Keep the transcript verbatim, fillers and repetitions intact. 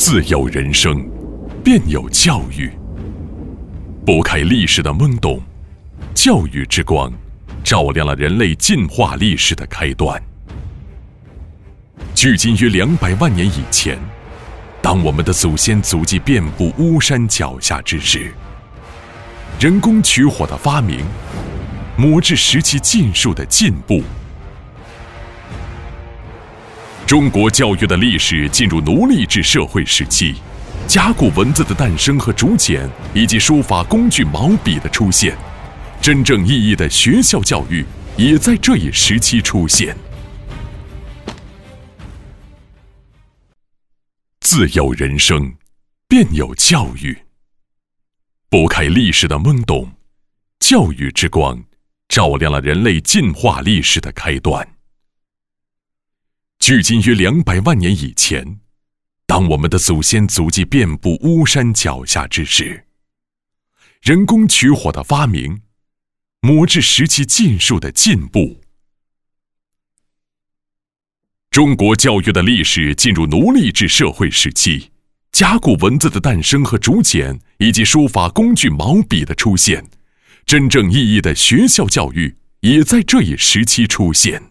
自有人生，便有教育。拨开历史的懵懂，教育之光照亮了人类进化历史的开端。距今约两百万年以前，当我们的祖先足迹遍布巫山脚下之时，人工取火的发明，磨制石器技术的进步，中国教育的历史进入奴隶制社会时期，甲骨文字的诞生和竹简以及书法工具毛笔的出现，真正意义的学校教育也在这一时期出现。自有人生，便有教育。拨开历史的懵懂，教育之光照亮了人类进化历史的开端。距今约两百万年以前，当我们的祖先足迹遍布巫山脚下之时，人工取火的发明，磨制石器技术的进步，中国教育的历史进入奴隶制社会时期，甲骨文字的诞生和竹简以及书法工具毛笔的出现，真正意义的学校教育也在这一时期出现。